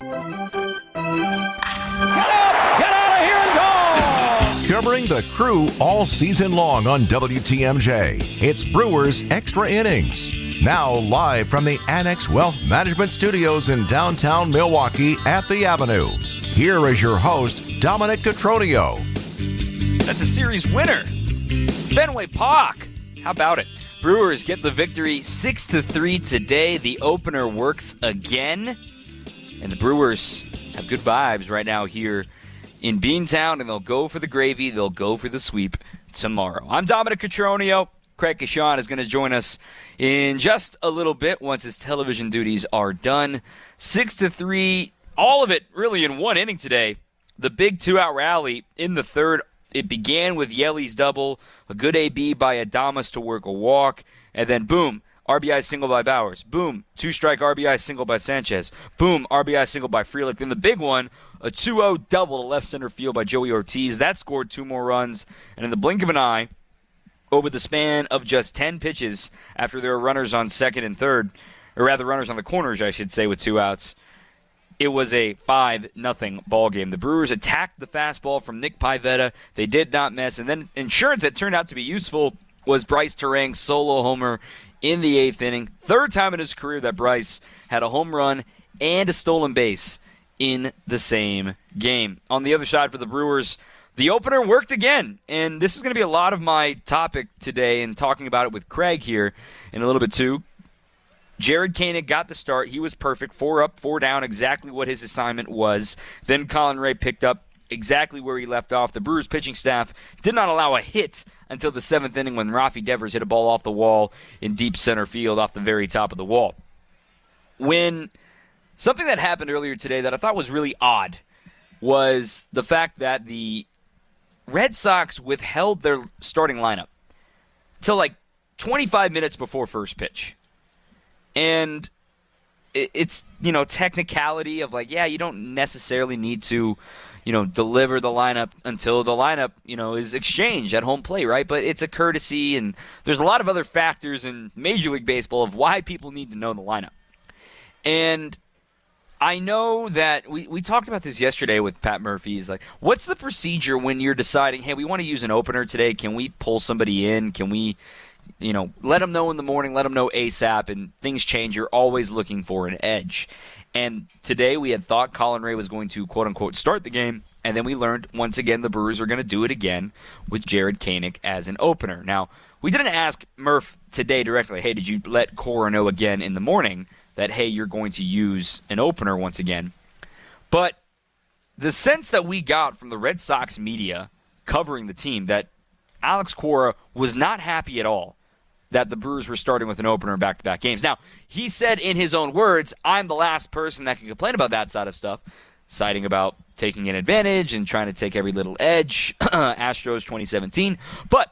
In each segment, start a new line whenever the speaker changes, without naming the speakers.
Get out of here and go!
Covering the Crew all season long on WTMJ, it's Brewers Extra Innings. Now live from the Annex Wealth Management Studios in downtown Milwaukee at the Avenue. Here is your host, Dominic Cotroneo.
That's a series winner. Fenway Park. How about it? Brewers get the victory 6-3 today. The opener works again. And the Brewers have good vibes right now here in Beantown, and they'll go for the gravy. They'll go for the sweep tomorrow. I'm Dominic Cotroneo. Craig Kashan is going to join us in just a little bit once his television duties are done. 6-3, all of it really in one inning today. The big two-out rally in the third. It began with Yeli's double, a good AB by Adames to work a walk, and then boom, RBI single by Bowers. Boom, two-strike RBI single by Sanchez. Boom, RBI single by Frelick. Then the big one, a 2-0 double to left center field by Joey Ortiz. That scored 2 more runs, and in the blink of an eye, over the span of just 10 pitches after there were runners on second and third, or rather runners on the corners, I should say, with 2 outs, it was a 5-0 ball game. The Brewers attacked the fastball from Nick Pivetta. They did not miss. And then insurance that turned out to be useful was Bryce Terang's solo homer in the 8th inning. Third time in his career that Bryce had a home run and a stolen base in the same game. On the other side for the Brewers, the opener worked again. And this is going to be a lot of my topic today and talking about it with Craig here in a little bit too. Jared Koenig got the start. He was perfect. 4 up, 4 down, exactly what his assignment was. Then Colin Ray picked up exactly where he left off. The Brewers pitching staff did not allow a hit until the 7th inning when Rafi Devers hit a ball off the wall in deep center field off the very top of the wall. When something that happened earlier today that I thought was really odd was the fact that the Red Sox withheld their starting lineup till like 25 minutes before first pitch. And it's, technicality of like, yeah, you don't necessarily need to, deliver the lineup until the lineup, is exchanged at home plate, right? But it's a courtesy, and there's a lot of other factors in Major League Baseball of why people need to know the lineup. And I know that we talked about this yesterday with Pat Murphy. He's like, what's the procedure when you're deciding, hey, we want to use an opener today? Can we pull somebody in? Can we let them know in the morning, let them know ASAP, and things change. You're always looking for an edge. And today we had thought Colin Ray was going to, quote-unquote, start the game, and then we learned, once again, the Brewers are going to do it again with Jared Koenig as an opener. Now, we didn't ask Murph today directly, hey, did you let Cora know again in the morning that, hey, you're going to use an opener once again? But the sense that we got from the Red Sox media covering the team that Alex Cora was not happy at all that the Brewers were starting with an opener in back-to-back games. Now, he said in his own words, I'm the last person that can complain about that side of stuff, citing about taking an advantage and trying to take every little edge, Astros 2017. But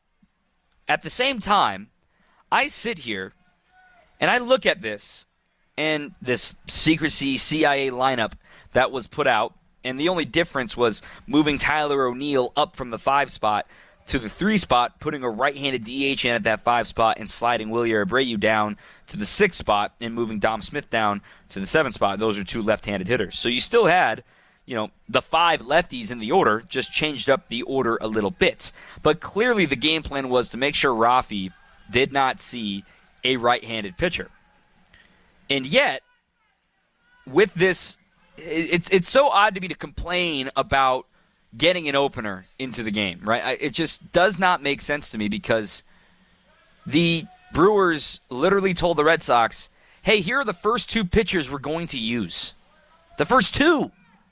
at the same time, I sit here and I look at this and this secrecy CIA lineup that was put out, and the only difference was moving Tyler O'Neill up from the 5 spot to the 3 spot, putting a right-handed DH in at that 5 spot and sliding Wilyer Abreu down to the 6 spot and moving Dom Smith down to the 7 spot. Those are 2 left-handed hitters. So you still had, the 5 lefties in the order, just changed up the order a little bit. But clearly the game plan was to make sure Rafi did not see a right-handed pitcher. And yet, with this, it's so odd to me to complain about getting an opener into the game, right? It just does not make sense to me because the Brewers literally told the Red Sox, hey, here are the first 2 pitchers we're going to use. The first 2.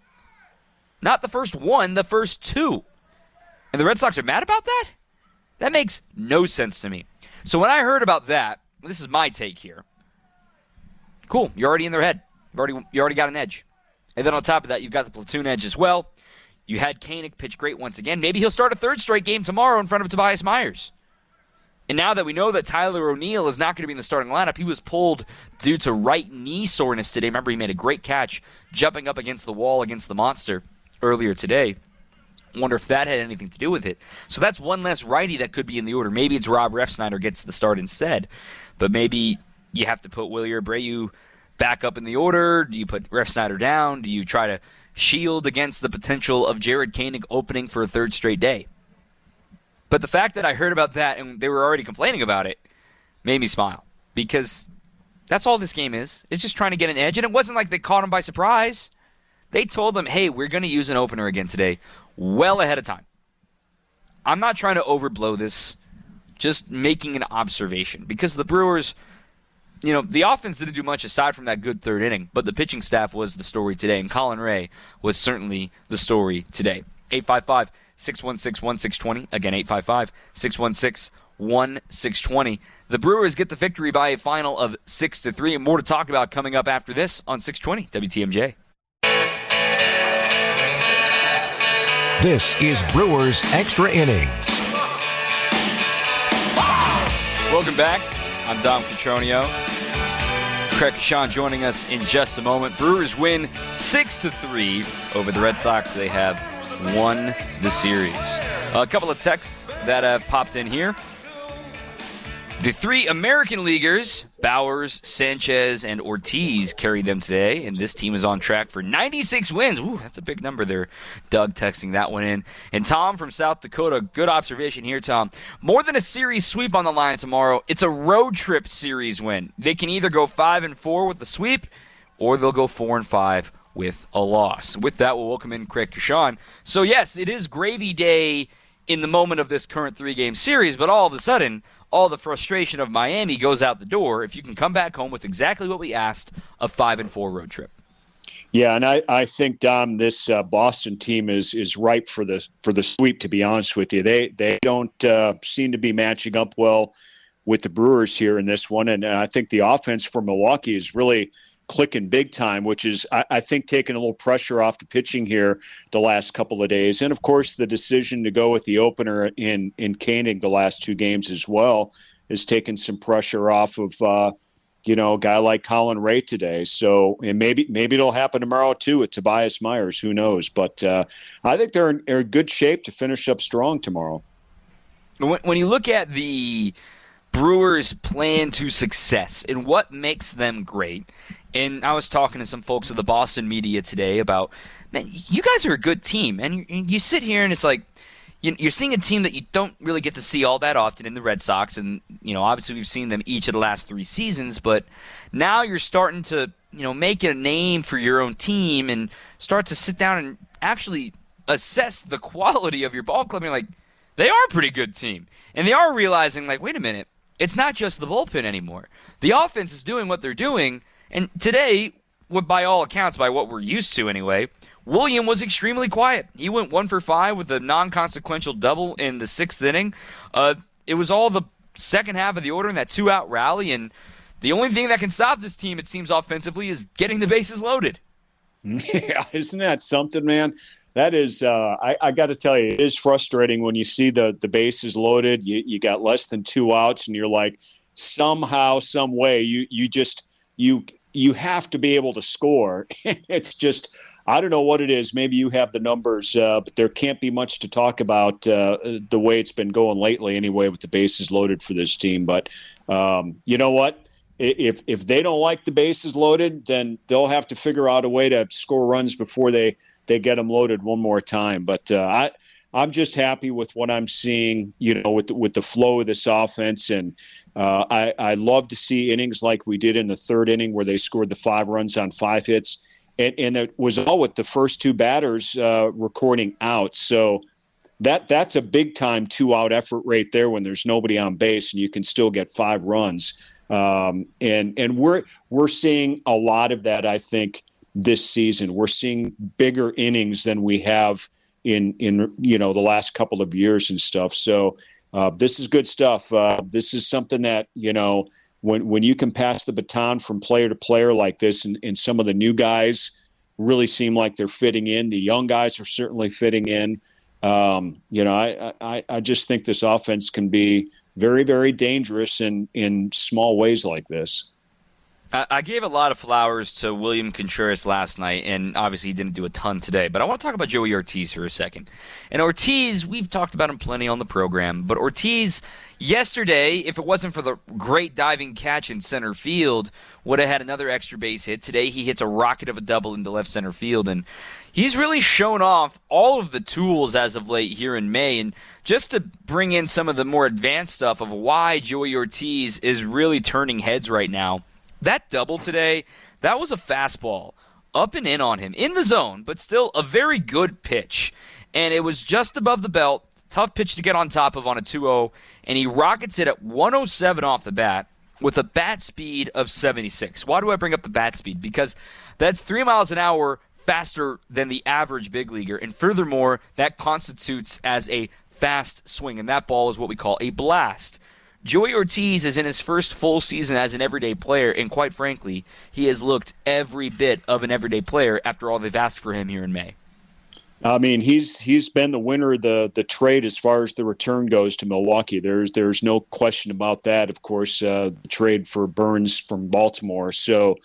Not the first 1, the first 2. And the Red Sox are mad about that? That makes no sense to me. So when I heard about that, this is my take here. Cool, you're already in their head. You already got an edge. And then on top of that, you've got the platoon edge as well. You had Koenig pitch great once again. Maybe he'll start a 3rd straight game tomorrow in front of Tobias Myers. And now that we know that Tyler O'Neill is not going to be in the starting lineup, he was pulled due to right knee soreness today. Remember, he made a great catch jumping up against the wall against the monster earlier today. Wonder if that had anything to do with it. So that's one less righty that could be in the order. Maybe it's Rob Refsnyder gets the start instead. But maybe you have to put Wilyer Abreu back up in the order? Do you put Refsnyder down? Do you try to shield against the potential of Jared Koenig opening for a third straight day? But the fact that I heard about that and they were already complaining about it made me smile, because that's all this game is. It's just trying to get an edge, and it wasn't like they caught him by surprise. They told them, hey, we're going to use an opener again today, well ahead of time. I'm not trying to overblow this, just making an observation, because the Brewers, the offense didn't do much aside from that good third inning, but the pitching staff was the story today, and Colin Ray was certainly the story today. 855-616-1620. Again, 855-616-1620. The Brewers get the victory by a final of 6-3, and more to talk about coming up after this on 620 WTMJ.
This is Brewers Extra Innings.
Welcome back. I'm Dom Petronio. Craig Kashan joining us in just a moment. Brewers win 6-3 over the Red Sox. They have won the series. A couple of texts that have popped in here. The three American Leaguers, Bowers, Sanchez, and Ortiz, carried them today, and this team is on track for 96 wins. Ooh, that's a big number there. Doug texting that one in. And Tom from South Dakota, good observation here, Tom. More than a series sweep on the line tomorrow, it's a road trip series win. They can either go 5-4 with the sweep, or they'll go 4-5 with a loss. With that, we'll welcome in Craig Kashan. So, yes, it is gravy day in the moment of this current three-game series, but all of a sudden, all the frustration of Miami goes out the door if you can come back home with exactly what we asked, a 5-4 road trip.
Yeah, and I think, Dom, this Boston team is ripe for the sweep, to be honest with you. They don't seem to be matching up well with the Brewers here in this one, and I think the offense for Milwaukee is really clicking big time, which is, I think, taking a little pressure off the pitching here the last couple of days. And, of course, the decision to go with the opener in Koenig the last two games as well is taking some pressure off of, a guy like Colin Ray today. So, and maybe it'll happen tomorrow, too, with Tobias Myers. Who knows? But I think they're in good shape to finish up strong tomorrow.
When you look at the Brewers' plan to success and what makes them great, and I was talking to some folks of the Boston media today about, man, you guys are a good team. And you sit here and it's like, you're seeing a team that you don't really get to see all that often in the Red Sox. And, obviously we've seen them each of the last three seasons. But now you're starting to, make a name for your own team and start to sit down and actually assess the quality of your ball club. And you're like, they are a pretty good team. And they are realizing, like, wait a minute, it's not just the bullpen anymore. The offense is doing what they're doing. And today, by all accounts, by what we're used to anyway, William was extremely quiet. He went 1 for 5 with a non-consequential double in the sixth inning. It was all the second half of the order in that 2-out rally, and the only thing that can stop this team, it seems, offensively is getting the bases loaded.
Yeah, isn't that something, man? That is, I got to tell you, it is frustrating when you see the bases loaded. You got less than 2 outs, and you're like, somehow, some way, you have to be able to score. It's just, I don't know what it is. Maybe you have the numbers, but there can't be much to talk about the way it's been going lately anyway with the bases loaded for this team. But you know what? If they don't like the bases loaded, then they'll have to figure out a way to score runs before they get them loaded one more time. But I'm just happy with what I'm seeing, with the flow of this offense. And I love to see innings like we did in the third inning where they scored the 5 runs on 5 hits. And it was all with the first 2 batters recording out. So that's a big-time 2-out effort right there when there's nobody on base and you can still get 5 runs. And we're seeing a lot of that, I think, this season. We're seeing bigger innings than we have in the last couple of years and stuff. So this is good stuff. This is something that, when you can pass the baton from player to player like this, and some of the new guys really seem like they're fitting in. The young guys are certainly fitting in. I just think this offense can be very, very dangerous in small ways like this.
I gave a lot of flowers to William Contreras last night, and obviously he didn't do a ton today. But I want to talk about Joey Ortiz for a second. And Ortiz, we've talked about him plenty on the program, but Ortiz yesterday, if it wasn't for the great diving catch in center field, would have had another extra base hit. Today he hits a rocket of a double into left center field, and he's really shown off all of the tools as of late here in May. And just to bring in some of the more advanced stuff of why Joey Ortiz is really turning heads right now, that double today, that was a fastball up and in on him, in the zone, but still a very good pitch. And it was just above the belt, tough pitch to get on top of on a 2-0, and he rockets it at 107 off the bat with a bat speed of 76. Why do I bring up the bat speed? Because that's 3 miles an hour faster than the average big leaguer, and furthermore, that constitutes as a fast swing, and that ball is what we call a blast. Joey Ortiz is in his first full season as an everyday player, and quite frankly, he has looked every bit of an everyday player after all they've asked for him here in May.
I mean, he's been the winner of the trade as far as the return goes to Milwaukee. There's no question about that. Of course, the trade for Burns from Baltimore. So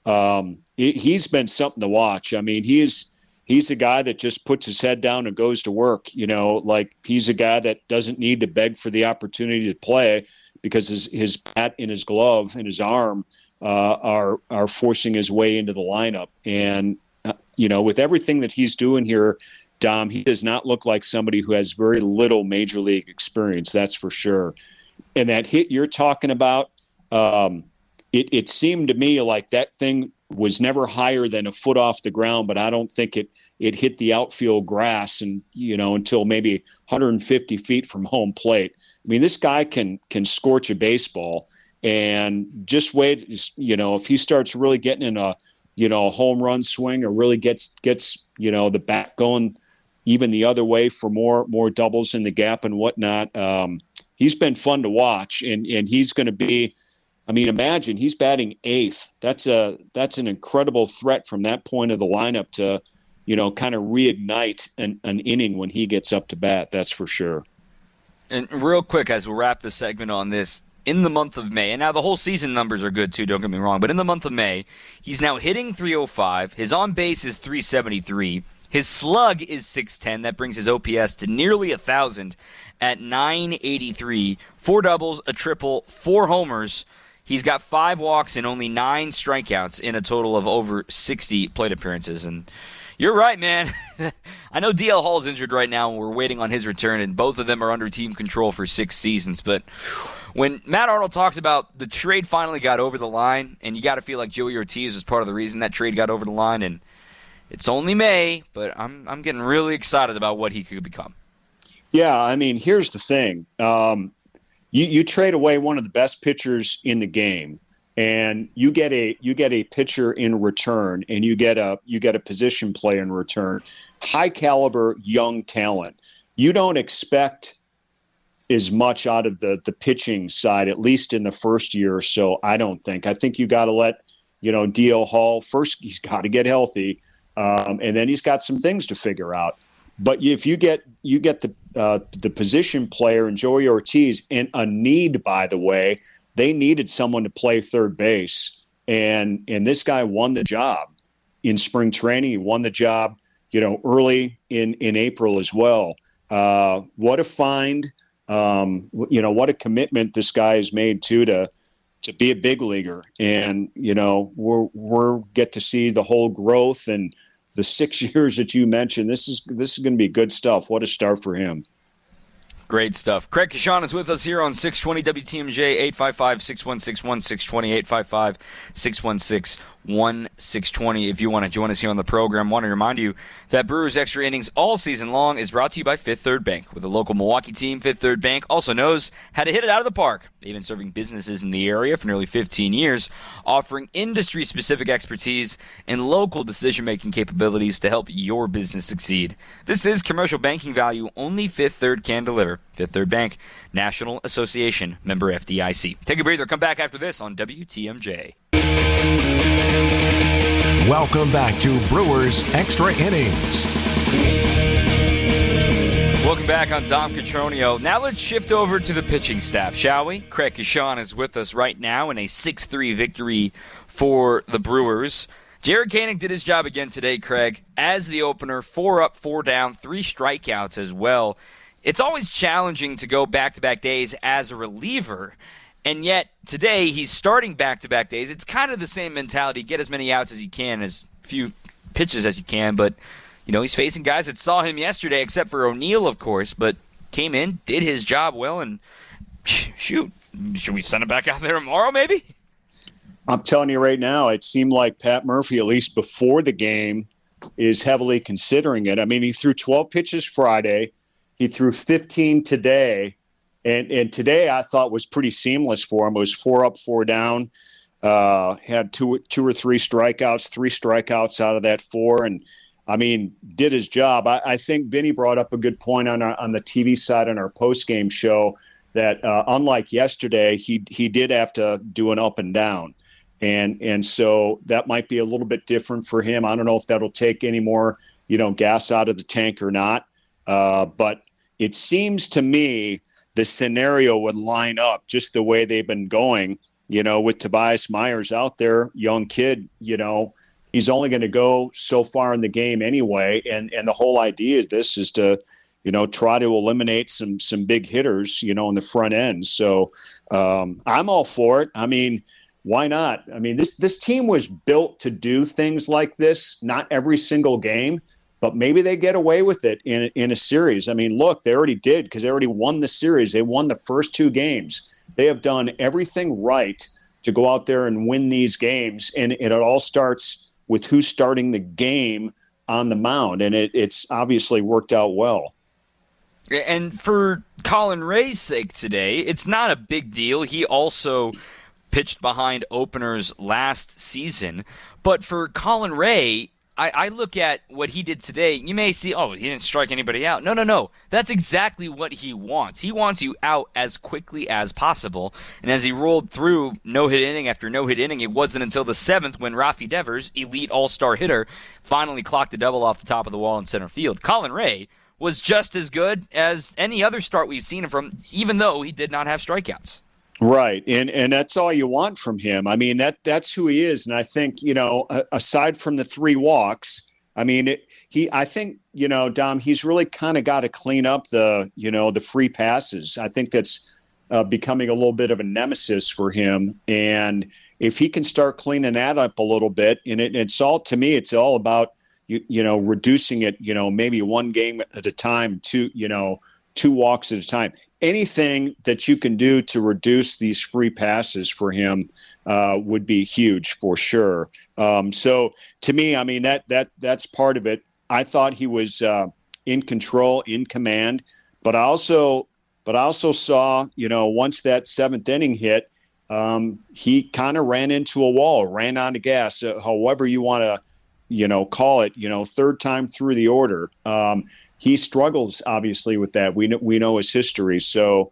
he's been something to watch. I mean, he's a guy that just puts his head down and goes to work. You know, like he's a guy that doesn't need to beg for the opportunity to play because his bat and his glove and his arm are forcing his way into the lineup. And you know, with everything that he's doing here, Dom, he does not look like somebody who has very little major league experience. That's for sure. And that hit you're talking about, it seemed to me like that thing was never higher than a foot off the ground, but I don't think it hit the outfield grass and, you know, until maybe 150 feet from home plate. I mean, this guy can scorch a baseball, and just wait, you know, if he starts really getting in a home run swing or really gets, you know, the bat going even the other way for more doubles in the gap and whatnot. He's been fun to watch, and he's going to be, I mean, imagine he's batting eighth. That's an incredible threat from that point of the lineup to, you know, kind of reignite an inning when he gets up to bat. That's for sure.
And real quick, as we'll wrap this segment on this, in the month of May, and now the whole season numbers are good too, don't get me wrong, but in the month of May, he's now hitting .305. His on-base is .373. His slug is .610. That brings his OPS to nearly 1,000 at .983. 4 doubles, a triple, 4 homers. He's got 5 walks and only 9 strikeouts in a total of over 60 plate appearances. And you're right, man. I know DL Hall's injured right now, and we're waiting on his return, and both of them are under team control for 6 seasons, but when Matt Arnold talks about the trade finally got over the line, and you got to feel like Joey Ortiz was part of the reason that trade got over the line, and it's only May, but I'm getting really excited about what he could become.
Yeah, I mean, here's the thing. You trade away one of the best pitchers in the game, and you get a pitcher in return, and you get a position player in return. High caliber young talent. You don't expect as much out of the pitching side, at least in the first year or so. I don't think. I think you got to let, you know, DL Hall first. He's got to get healthy, and then he's got some things to figure out. But if you get the position player in Joey Ortiz, and a need, by the way, they needed someone to play third base, and this guy won the job in spring training. He won the job, you know, early in April as well. What a find! You know, what a commitment this guy has made to be a big leaguer, and you know, we're get to see the whole growth and the 6 years that you mentioned. This is going to be good stuff. What a start for him.
Great stuff. Craig Kashan is with us here on 620 WTMJ, 855-616-1620, 855-616-1620. If you want to join us here on the program, I want to remind you that Brewers Extra Innings all season long is brought to you by Fifth Third Bank. With a local Milwaukee team, Fifth Third Bank also knows how to hit it out of the park. They've been serving businesses in the area for nearly 15 years, offering industry-specific expertise and local decision-making capabilities to help your business succeed. This is commercial banking value only Fifth Third can deliver. Fifth Third Bank, National Association, member FDIC. Take a breather. Come back after this on WTMJ.
Welcome back to Brewers Extra Innings.
Welcome back. I'm Dom Cotroneo. Now let's shift over to the pitching staff, shall we? Craig Kashan is with us right now in a 6-3 victory for the Brewers. Jared Koenig did his job again today, Craig, as the opener, 4 up, 4 down, 3 strikeouts as well. It's always challenging to go back-to-back days as a reliever, and yet today he's starting back-to-back days. It's kind of the same mentality, get as many outs as you can, as few pitches as you can, but he's facing guys that saw him yesterday, except for O'Neill, of course, but came in, did his job well, and shoot, should we send him back out there tomorrow maybe?
I'm telling you right now, it seemed like Pat Murphy, at least before the game, is heavily considering it. I mean, he threw 12 pitches Friday. He threw 15 today. And today I thought was pretty seamless for him. It was 4 up, 4 down. Had two or three strikeouts, 3 strikeouts out of that 4. And, I mean, did his job. I think Vinny brought up a good point on the TV side on our post-game show that unlike yesterday, he did have to do an up and down. And so that might be a little bit different for him. I don't know if that'll take any more, gas out of the tank or not. But it seems to me the scenario would line up just the way they've been going, with Tobias Myers out there, young kid, he's only going to go so far in the game anyway. And the whole idea of this is to, try to eliminate some big hitters, in the front end. So I'm all for it. I mean, why not? I mean, this team was built to do things like this, not every single game, but maybe they get away with it in a series. I mean, look, they already did because they already won the series. They won the first 2 games. They have done everything right to go out there and win these games, and it all starts with who's starting the game on the mound, and it's obviously worked out well.
And for Colin Ray's sake today, it's not a big deal. He also pitched behind openers last season. But for Colin Ray, I look at what he did today. You may see, he didn't strike anybody out. No. That's exactly what he wants. He wants you out as quickly as possible. And as he rolled through no-hit inning after no-hit inning, it wasn't until the 7th when Rafi Devers, elite all-star hitter, finally clocked a double off the top of the wall in center field. Colin Ray was just as good as any other start we've seen him from, even though he did not have strikeouts.
Right, and that's all you want from him. I mean, that's who he is, and I think aside from the 3 walks, I mean, I think Dom, he's really kind of got to clean up the free passes. I think that's becoming a little bit of a nemesis for him, and if he can start cleaning that up a little bit, and it's all about reducing it, maybe 1 game at a time, 2 walks at a time. Anything that you can do to reduce these free passes for him would be huge for sure. So to me, I mean, that's part of it. I thought he was in control, in command, but I also saw, once that 7th inning hit, he kind of ran into a wall, ran out of gas, however you want to, call it, 3rd time through the order. He struggles, obviously, with that. We know his history. So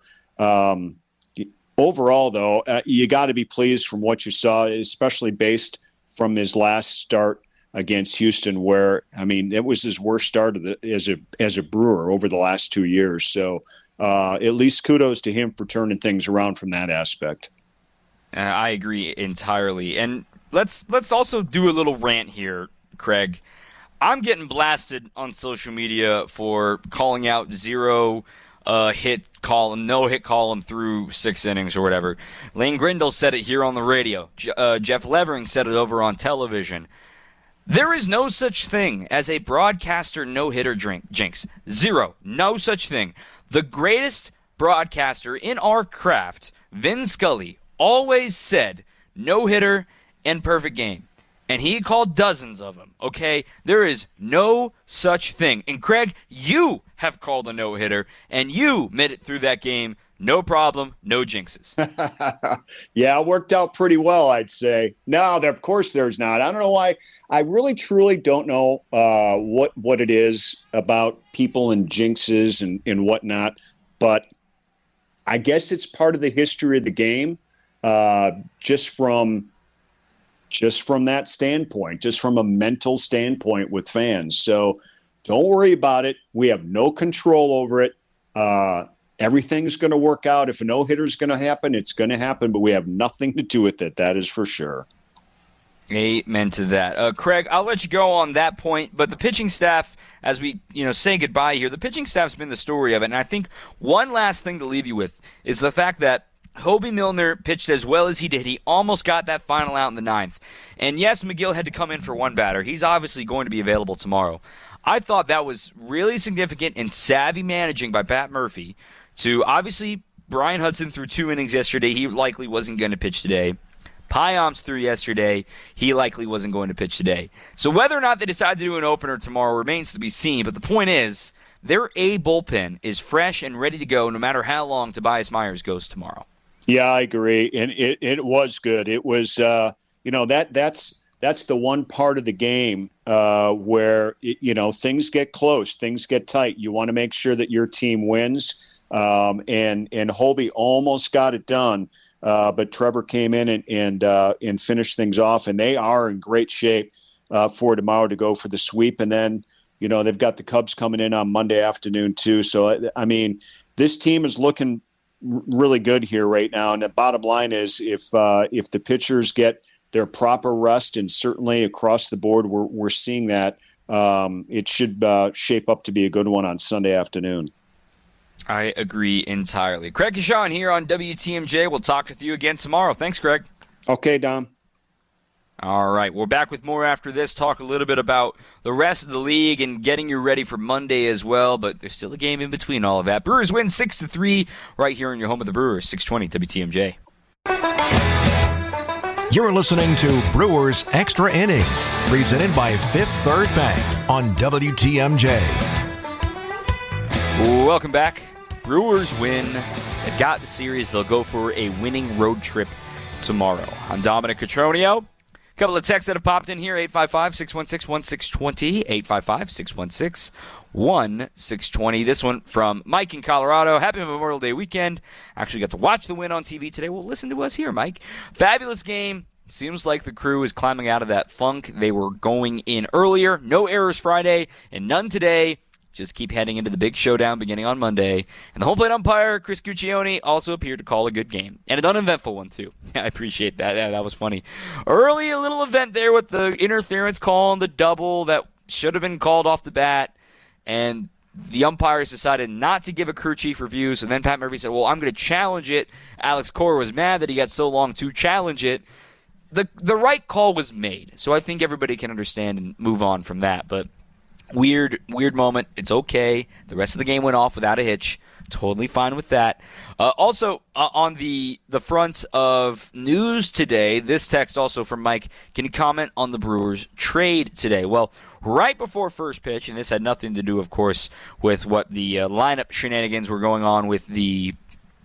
overall, though, you got to be pleased from what you saw, especially based from his last start against Houston, where, I mean, it was his worst start as a Brewer over the last 2 years. So at least kudos to him for turning things around from that aspect.
I agree entirely. And let's also do a little rant here, Craig. I'm getting blasted on social media for calling out 0 hit column, no hit column through 6 innings or whatever. Lane Grindle said it here on the radio. Jeff Levering said it over on television. There is no such thing as a broadcaster no-hitter jinx. 0. No such thing. The greatest broadcaster in our craft, Vin Scully, always said no-hitter and perfect game. And he called dozens of them, okay? There is no such thing. And Craig, you have called a no-hitter, and you made it through that game. No problem, no jinxes.
Yeah, it worked out pretty well, I'd say. No, of course there's not. I don't know why. I really, truly don't know what it is about people and jinxes and whatnot. But I guess it's part of the history of the game, just from that standpoint, just from a mental standpoint with fans. So don't worry about it. We have no control over it. Everything's going to work out. If a no-hitter is going to happen, it's going to happen, but we have nothing to do with it. That is for sure.
Amen to that. Craig, I'll let you go on that point, but the pitching staff, as we say goodbye here, the pitching staff's been the story of it, and I think one last thing to leave you with is the fact that Hoby Milner pitched as well as he did. He almost got that final out in the 9th. And yes, McGill had to come in for one batter. He's obviously going to be available tomorrow. I thought that was really significant and savvy managing by Pat Murphy to, obviously, Brian Hudson threw 2 innings yesterday. He likely wasn't going to pitch today. Payamps threw yesterday. He likely wasn't going to pitch today. So whether or not they decide to do an opener tomorrow remains to be seen. But the point is, their A bullpen is fresh and ready to go no matter how long Tobias Myers goes tomorrow.
Yeah, I agree, and it was good. It was, that's the one part of the game where things get close, things get tight. You want to make sure that your team wins, and Holby almost got it done, but Trevor came in and finished things off, and they are in great shape for tomorrow to go for the sweep, and then they've got the Cubs coming in on Monday afternoon too. So I mean, this team is looking really good here right now. And the bottom line is if the pitchers get their proper rest, and certainly across the board we're seeing that, it should shape up to be a good one on Sunday afternoon.
I agree entirely. Craig Kashan here on WTMJ. We'll talk with you again tomorrow. Thanks, Craig.
Okay, Dom.
All right, we're back with more after this. Talk a little bit about the rest of the league and getting you ready for Monday as well, but there's still a game in between all of that. Brewers win 6-3 right here in your home of the Brewers, 620 WTMJ.
You're listening to Brewers Extra Innings, presented by Fifth Third Bank on WTMJ.
Welcome back. Brewers win. They've got the series. They'll go for a winning road trip tomorrow. I'm Dominic Cotroneo. A couple of texts that have popped in here, 855-616-1620, 855-616-1620. This one from Mike in Colorado. Happy Memorial Day weekend. Actually got to watch the win on TV today. Well, listen to us here, Mike. Fabulous game. Seems like the crew is climbing out of that funk. They were going in earlier. No errors Friday and none today. Just keep heading into the big showdown beginning on Monday. And the home plate umpire, Chris Guccione, also appeared to call a good game. And an uneventful one, too. I appreciate that. Yeah, that was funny. Early, a little event there with the interference call on the double that should have been called off the bat. And the umpires decided not to give a crew chief review. So then Pat Murphy said, well, I'm going to challenge it. Alex Cora was mad that he got so long to challenge it. The right call was made. So I think everybody can understand and move on from that. But weird moment. It's okay. The rest of the game went off without a hitch. Totally fine with that. Also, on the front of news today, this text also from Mike. Can you comment on the Brewers trade today? Well, right before first pitch, and this had nothing to do, of course, with what the lineup shenanigans were going on with the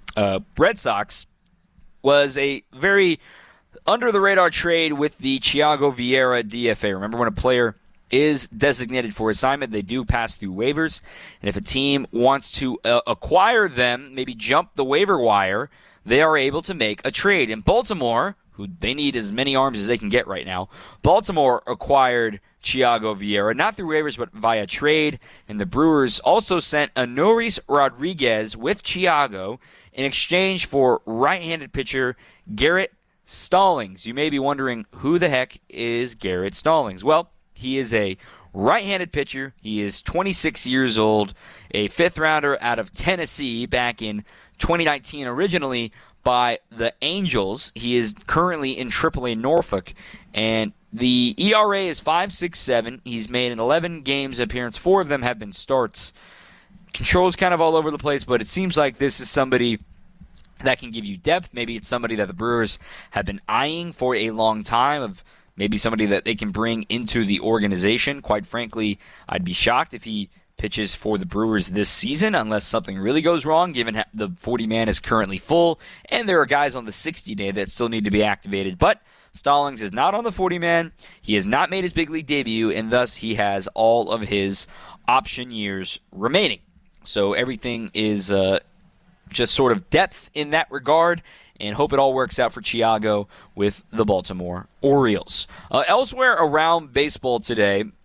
Red Sox, was a very under-the-radar trade with the Thiago Vieira DFA. Remember when a player is designated for assignment, they do pass through waivers, and if a team wants to acquire them, maybe jump the waiver wire, they are able to make a trade. In Baltimore, who they need as many arms as they can get right now, Baltimore acquired Thiago Vieira, not through waivers, but via trade, and the Brewers also sent Anoris Rodriguez with Thiago in exchange for right-handed pitcher Garrett Stallings. You may be wondering, who the heck is Garrett Stallings? Well, he is a right-handed pitcher. He is 26 years old, a fifth-rounder out of Tennessee back in 2019, originally by the Angels. He is currently in AAA Norfolk, and the ERA is 5.67. He's made an 11 games appearance. 4 of them have been starts. Control's kind of all over the place, but it seems like this is somebody that can give you depth. Maybe it's somebody that the Brewers have been eyeing for a long time, of maybe somebody that they can bring into the organization. Quite frankly, I'd be shocked if he pitches for the Brewers this season unless something really goes wrong, given the 40-man is currently full, and there are guys on the 60-day that still need to be activated. But Stallings is not on the 40-man. He has not made his big league debut, and thus he has all of his option years remaining. So everything is just sort of depth in that regard, and hope it all works out for Thiago with the Baltimore Orioles. Elsewhere around baseball today,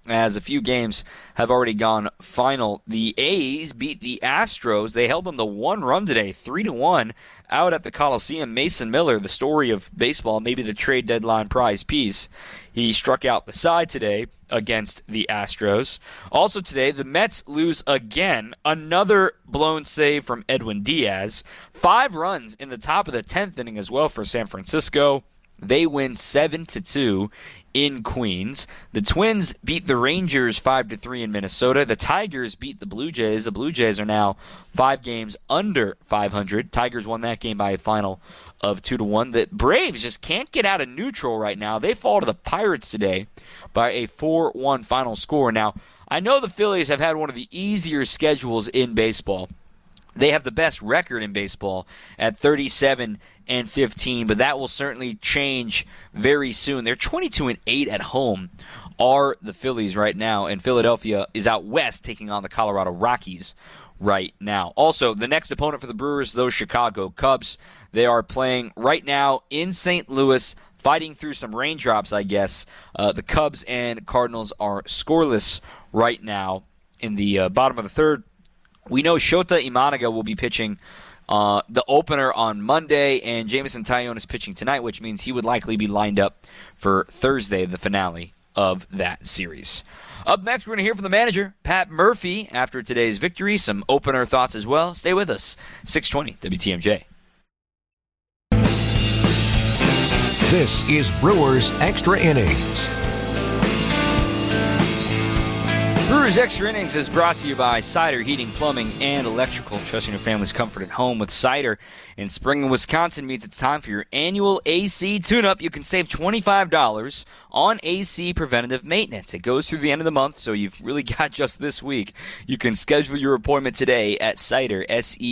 as a few games have already gone final. The A's beat the Astros. They held them to 1 run today, 3-1, out at the Coliseum. Mason Miller, the story of baseball, maybe the trade deadline prize piece. He struck out the side today against the Astros. Also today, the Mets lose again. Another blown save from Edwin Diaz. 5 runs in the top of the 10th inning as well for San Francisco. They win 7-2 in Queens. The Twins beat the Rangers 5-3 in Minnesota. The Tigers beat the Blue Jays. The Blue Jays are now 5 games under 500. Tigers won that game by a final of 2-1. The Braves just can't get out of neutral right now. They fall to the Pirates today by a 4-1 final score. Now, I know the Phillies have had one of the easier schedules in baseball. They have the best record in baseball at 37-15, but that will certainly change very soon. They're 22-8 at home, are the Phillies right now, and Philadelphia is out west taking on the Colorado Rockies right now. Also, the next opponent for the Brewers, those Chicago Cubs. They are playing right now in St. Louis, fighting through some raindrops, I guess. The Cubs and Cardinals are scoreless right now in the bottom of the third. We know Shota Imanaga will be pitching the opener on Monday, and Jameson Taillon is pitching tonight, which means he would likely be lined up for Thursday, the finale of that series. Up next, we're going to hear from the manager, Pat Murphy, after today's victory. Some opener thoughts as well. Stay with us. 620 WTMJ.
This is Brewers Extra Innings.
Brewers Extra Innings is brought to you by Cider Heating, Plumbing, and Electrical. Trusting your family's comfort at home with cider. In spring in Wisconsin means it's time for your annual AC tune-up. You can save $25 on AC preventative maintenance. It goes through the end of the month, so you've really got just this week. You can schedule your appointment today at Cider,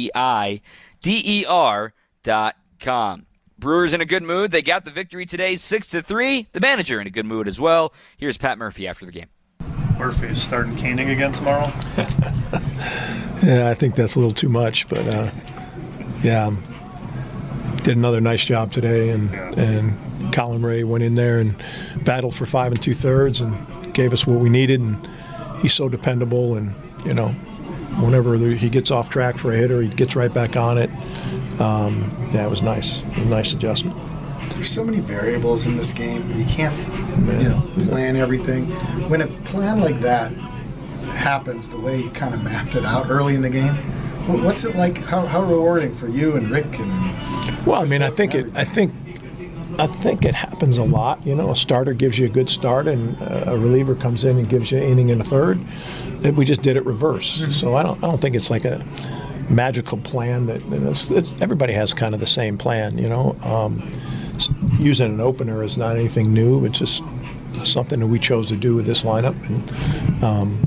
SEIDER.com. Brewers in a good mood. They got the victory today, 6-3. The manager in a good mood as well. Here's Pat Murphy after the game.
Murphy is starting caning again tomorrow.
Yeah, I think that's a little too much, but yeah, did another nice job today, and Colin Ray went in there and battled for 5 2/3 and gave us what we needed, and he's so dependable, and whenever he gets off track for a hitter, he gets right back on it. Yeah, it was nice. It was a nice adjustment.
There's so many variables in this game. You can't, plan everything. When a plan like that happens, the way you kind of mapped it out early in the game, what's it like? How rewarding for you and Rick?
Well, I mean, I think it happens a lot. A starter gives you a good start, and a reliever comes in and gives you an inning and a third. We just did it reverse. Mm-hmm. So I don't think it's like a magical plan that everybody has kind of the same plan. Using an opener is not anything new. It's just something that we chose to do with this lineup, and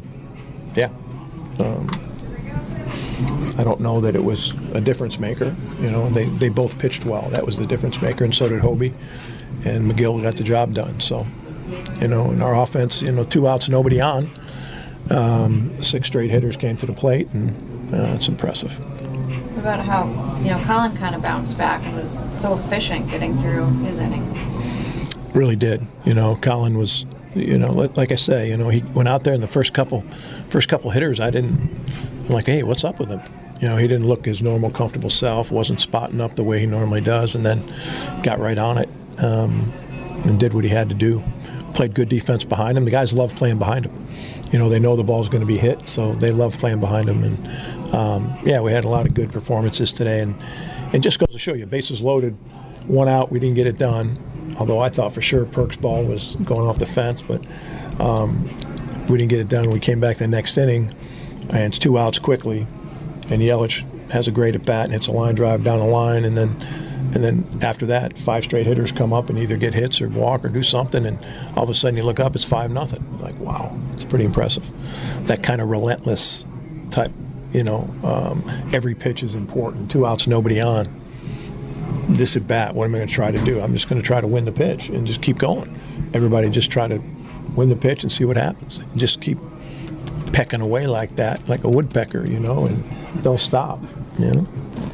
I don't know that it was a difference maker. They both pitched well. That was the difference maker, and so did Hobie, and McGill got the job done. So, in our offense, 2 outs, nobody on. 6 straight hitters came to the plate, and it's impressive.
About how Colin kind of bounced back and was so efficient getting through his innings.
Really did. Colin was, like I say, he went out there in the first couple hitters. I'm like, hey, what's up with him? He didn't look his normal, comfortable self. Wasn't spotting up the way he normally does, and then got right on it and did what he had to do. Played good defense behind him. The guys love playing behind him. They know the ball's going to be hit, so they love playing behind him. And, we had a lot of good performances today. And it just goes to show you, bases loaded, 1 out, we didn't get it done. Although I thought for sure Perk's ball was going off the fence, but we didn't get it done. We came back the next inning, and it's 2 outs quickly. And Yelich has a great at-bat and hits a line drive down the line. And then after that, 5 straight hitters come up and either get hits or walk or do something, and all of a sudden you look up, it's 5-0. Like, wow, it's pretty impressive. That kind of relentless type, every pitch is important. 2 outs, nobody on. This at bat, what am I going to try to do? I'm just going to try to win the pitch and just keep going. Everybody just try to win the pitch and see what happens. Just keep pecking away like that, like a woodpecker, and they'll stop.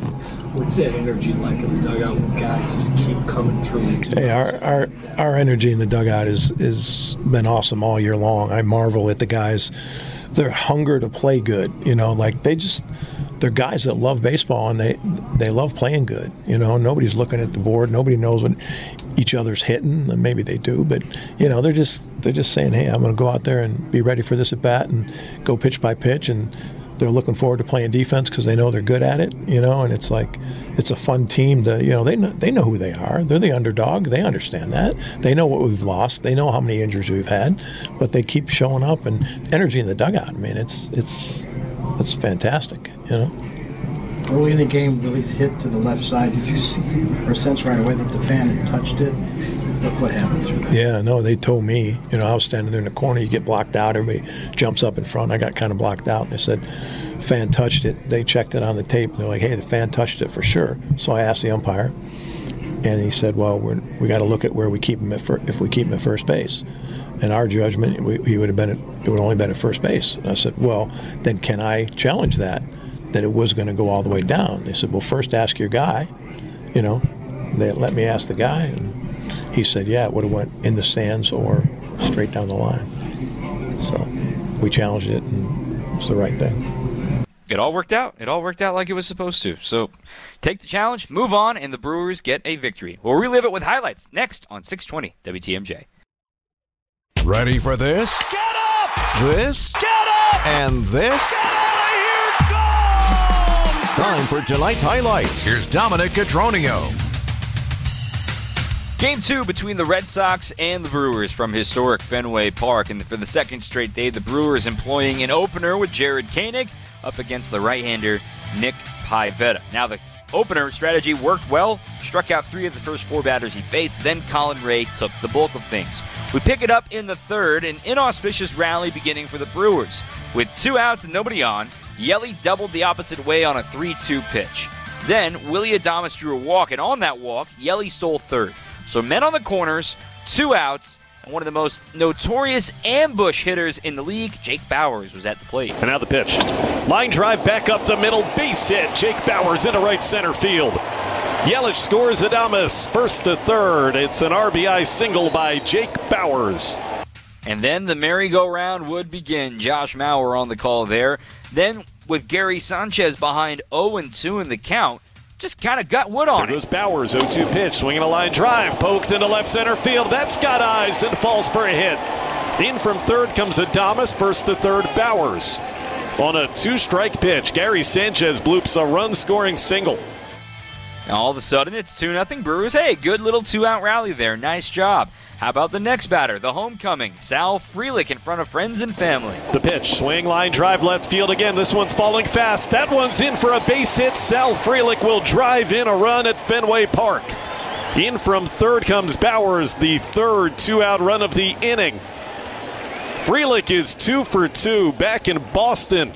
What's that energy like in the dugout when guys just keep coming through?
Hey, our energy in the dugout is been awesome all year long. I marvel at the guys, their hunger to play good. Like they're guys that love baseball and they love playing good. Nobody's looking at the board. Nobody knows what each other's hitting. And maybe they do, but they're just saying, hey, I'm going to go out there and be ready for this at bat and go pitch by pitch, and they're looking forward to playing defense because they know they're good at it. And it's like it's a fun team to they know who they are. They're the underdog. They understand that. They know what we've lost. They know how many injuries we've had, but they keep showing up, and energy in the dugout. I mean, it's fantastic.
Early in the game, Willie's hit to the left side. Did you see or sense right away that the fan had touched it? Look what happened through that. Yeah, no, they told me. I was standing there in the corner. You get blocked out. Everybody jumps up in front. I got kind of blocked out. And they said, fan touched it. They checked it on the tape. They're like, hey, the fan touched it for sure. So I asked the umpire, and he said, well, we got to look at where we keep him if we keep him at first base. In our judgment, it would only been at first base. And I said, well, then can I challenge that it was going to go all the way down? They said, well, first ask your guy. They let me ask the guy, and he said, yeah, it would have went in the stands or straight down the line. So we challenged it, and it was the right thing.
It all worked out. It all worked out like it was supposed to. So take the challenge, move on, and the Brewers get a victory. We'll relive it with highlights next on 620 WTMJ.
Ready for this?
Get up!
This?
Get up!
And this?
Get out of here! Go!
Time for tonight's highlights. Here's Dominic Cotroneo.
Game 2 between the Red Sox and the Brewers from historic Fenway Park. And for the second straight day, the Brewers employing an opener with Jared Koenig up against the right-hander Nick Pivetta. Now, the opener strategy worked well, struck out 3 of the first 4 batters he faced, then Colin Ray took the bulk of things. We pick it up in the third, an inauspicious rally beginning for the Brewers. With 2 outs and nobody on, Yelly doubled the opposite way on a 3-2 pitch. Then, Willie Adames drew a walk, and on that walk, Yelly stole third. So men on the corners, 2 outs, and one of the most notorious ambush hitters in the league, Jake Bauers, was at the plate.
And now the pitch. Line drive back up the middle, base hit. Jake Bauers into right center field. Yelich scores Adames first to third. It's an RBI single by Jake Bauers.
And then the merry-go-round would begin. Josh Mauer on the call there. Then with Gary Sanchez behind 0-2 in the count, just kind of got wood on it.
There goes Bauers, 0-2 pitch, swinging a line drive, poked into left center field. That's got eyes and falls for a hit. In from third comes Adames, first to third Bauers. On a 2-strike pitch, Gary Sanchez bloops a run-scoring single.
Now all of a sudden it's 2-0 Brewers. Hey, good little 2-out rally there. Nice job. How about the next batter, the homecoming, Sal Frelick in front of friends and family.
The pitch, swing, line drive, left field again. This one's falling fast. That one's in for a base hit. Sal Frelick will drive in a run at Fenway Park. In from third comes Bauers, the third 2-out run of the inning. Frelick is 2 for 2 back in Boston.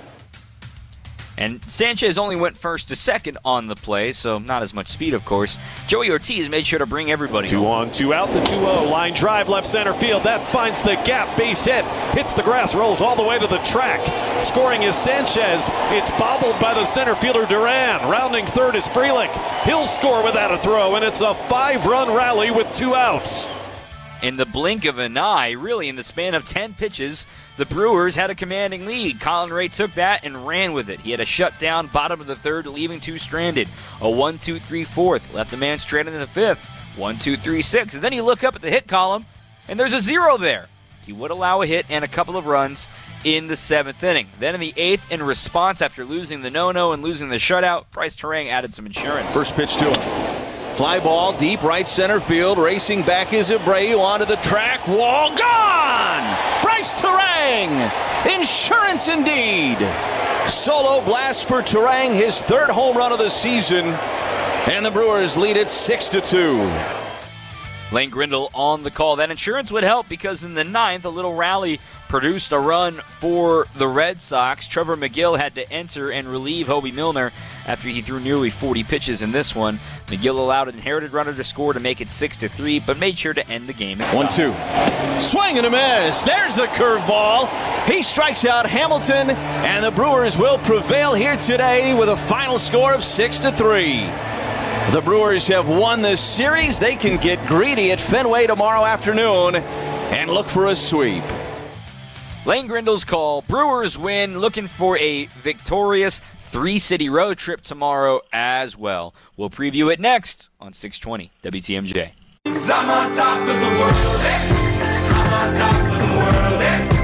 And Sanchez only went first to second on the play, so not as much speed, of course. Joey Ortiz made sure to bring everybody
2 on, 2 out, the 2-0. Line drive, left center field. That finds the gap. Base hit. Hits the grass, rolls all the way to the track. Scoring is Sanchez. It's bobbled by the center fielder Duran. Rounding third is Frelick. He'll score without a throw, and it's a 5-run rally with 2 outs.
In the blink of an eye, really in the span of 10 pitches, the Brewers had a commanding lead. Colin Ray took that and ran with it. He had a shutdown bottom of the third, leaving 2 stranded. A 1-2-3 fourth, left the man stranded in the fifth. 1-2-3-6, and then you look up at the hit column, and there's a 0 there. He would allow a hit and a couple of runs in the 7th inning. Then in the 8th, in response after losing the no-no and losing the shutout, Bryce Terang added some insurance.
First pitch to him. Fly ball, deep right center field. Racing back is Abreu onto the track. Wall gone! Bryce Terang! Insurance indeed! Solo blast for Terang, his 3rd home run of the season. And the Brewers lead it 6-2.
Lane Grindle on the call. That insurance would help because in the 9th, a little rally produced a run for the Red Sox. Trevor McGill had to enter and relieve Hobie Milner after he threw nearly 40 pitches in this one. McGill allowed an inherited runner to score to make it 6-3, but made sure to end the game.
1-2. Swing and a miss. There's the curveball. He strikes out Hamilton, and the Brewers will prevail here today with a final score of 6-3. The Brewers have won this series. They can get greedy at Fenway tomorrow afternoon and look for a sweep.
Lane Grindle's call. Brewers win, looking for a victorious 3-city road trip tomorrow as well. We'll preview it next on 620 WTMJ.
I'm on top of the world, I'm on top of the world,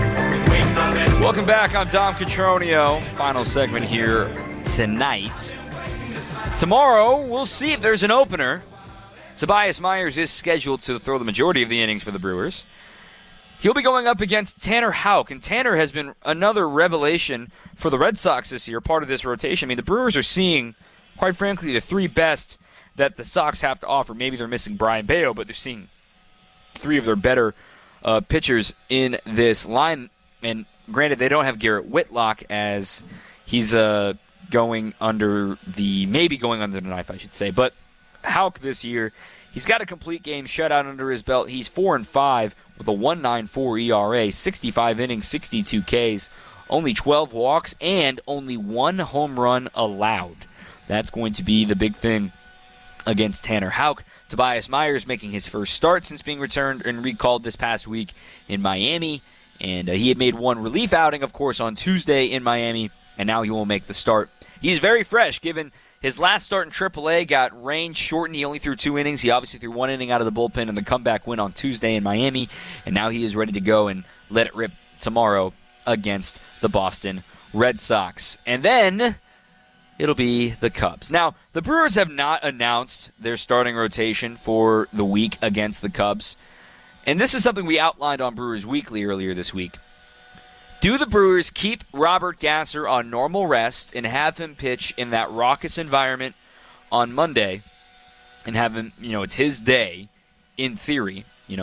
Welcome back. I'm Dom Cotroneo. Final segment here tonight. Tomorrow, we'll see if there's an opener. Tobias Myers is scheduled to throw the majority of the innings for the Brewers. He'll be going up against Tanner Houck, and Tanner has been another revelation for the Red Sox this year, part of this rotation. I mean, the Brewers are seeing, quite frankly, the three best that the Sox have to offer. Maybe they're missing Brian Bayo, but they're seeing three of their better pitchers in this line. And granted, they don't have Garrett Whitlock as he's going under the knife, I should say. But Houck this year, he's got a complete game shutout under his belt. He's 4-5 with a 1.94 ERA, 65 innings, 62 Ks, only 12 walks, and only one home run allowed. That's going to be the big thing against Tanner Houck. Tobias Myers making his first start since being returned and recalled this past week in Miami. And he had made one relief outing, of course, on Tuesday in Miami, and now he will make the start. He's very fresh, given his last start in AAA got range shortened. He only threw 2 innings. He obviously threw 1 inning out of the bullpen in the comeback win on Tuesday in Miami, and now he is ready to go and let it rip tomorrow against the Boston Red Sox. And then it'll be the Cubs. Now, the Brewers have not announced their starting rotation for the week against the Cubs, and this is something we outlined on Brewers Weekly earlier this week. Do the Brewers keep Robert Gasser on normal rest and have him pitch in that raucous environment on Monday and have him, it's his day, in theory,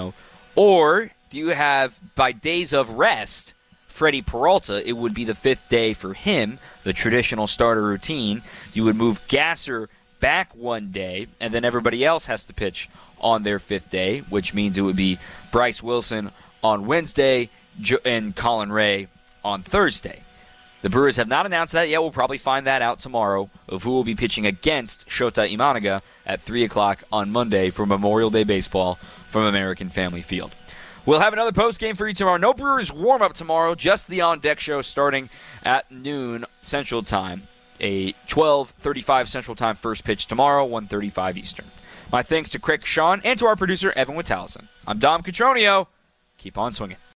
or do you have, by days of rest, Freddie Peralta? It would be the 5th day for him, the traditional starter routine. You would move Gasser back 1 day, and then everybody else has to pitch on their 5th day, which means it would be Bryce Wilson on Wednesday and Colin Ray on Thursday. The Brewers have not announced that yet. We'll probably find that out tomorrow of who will be pitching against Shota Imanaga at 3 o'clock on Monday for Memorial Day baseball from American Family Field. We'll have another post-game for you tomorrow. No Brewers warm-up tomorrow, just the on-deck show starting at noon Central Time. A 12:35 Central Time first pitch tomorrow, 1:35 Eastern. My thanks to Craig Sean and to our producer, Evan Witalison. I'm Dom Cotroneo. Keep on swinging.